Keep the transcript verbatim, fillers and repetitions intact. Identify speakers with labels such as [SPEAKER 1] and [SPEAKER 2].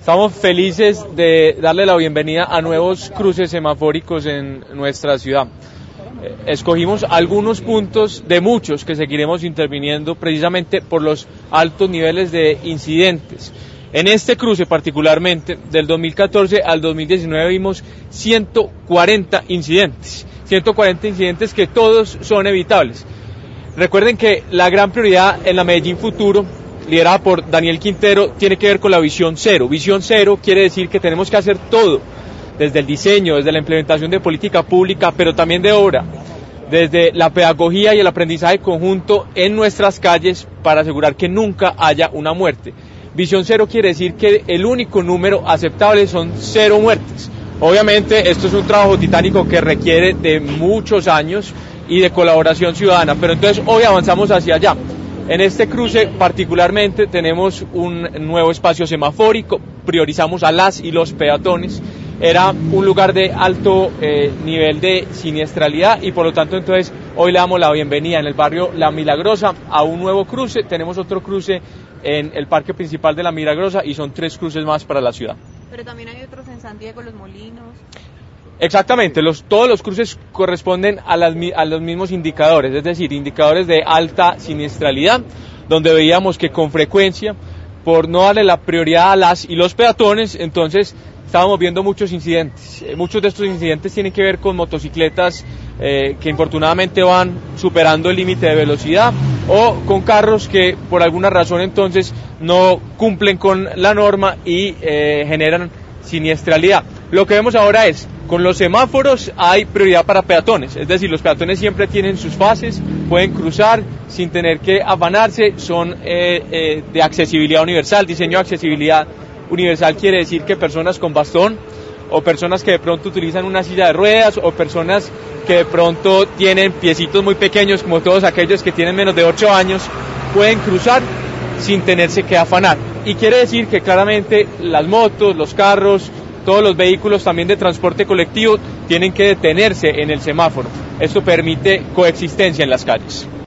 [SPEAKER 1] Estamos felices de darle la bienvenida a nuevos cruces semafóricos en nuestra ciudad. Escogimos algunos puntos de muchos que seguiremos interviniendo precisamente por los altos niveles de incidentes. En este cruce particularmente, del dos mil catorce al dos mil diecinueve vimos ciento cuarenta incidentes, ciento cuarenta incidentes que todos son evitables. Recuerden que la gran prioridad en la Medellín Futuro, liderada por Daniel Quintero, tiene que ver con la visión cero. Visión cero quiere decir que tenemos que hacer todo, desde el diseño, desde la implementación de política pública, pero también de obra, desde la pedagogía y el aprendizaje conjunto en nuestras calles para asegurar que nunca haya una muerte. Visión cero quiere decir que el único número aceptable son cero muertes. Obviamente esto es un trabajo titánico que requiere de muchos años y de colaboración ciudadana, pero entonces hoy avanzamos hacia allá. En este cruce particularmente tenemos un nuevo espacio semafórico, priorizamos a las y los peatones. Era un lugar de alto eh, nivel de siniestralidad y por lo tanto entonces hoy le damos la bienvenida en el barrio La Milagrosa a un nuevo cruce. Tenemos otro cruce en el parque principal de La Milagrosa y son tres cruces más para la ciudad.
[SPEAKER 2] Pero también hay otros en San Diego, Los Molinos.
[SPEAKER 1] Exactamente, los, todos los cruces corresponden a, las, a los mismos indicadores, es decir, indicadores de alta siniestralidad, donde veíamos que con frecuencia, por no darle la prioridad a las y los peatones, entonces estábamos viendo muchos incidentes. Muchos de estos incidentes tienen que ver con motocicletas eh, que infortunadamente van superando el límite de velocidad o con carros que por alguna razón entonces no cumplen con la norma y eh, generan siniestralidad. Lo que vemos ahora es, con los semáforos hay prioridad para peatones, es decir, los peatones siempre tienen sus fases, pueden cruzar sin tener que afanarse, son eh, eh, de accesibilidad universal. Diseño de accesibilidad universal quiere decir que personas con bastón o personas que de pronto utilizan una silla de ruedas o personas que de pronto tienen piecitos muy pequeños, como todos aquellos que tienen menos de ocho años, pueden cruzar sin tenerse que afanar. Y quiere decir que claramente las motos, los carros, todos los vehículos también de transporte colectivo tienen que detenerse en el semáforo. Esto permite coexistencia en las calles.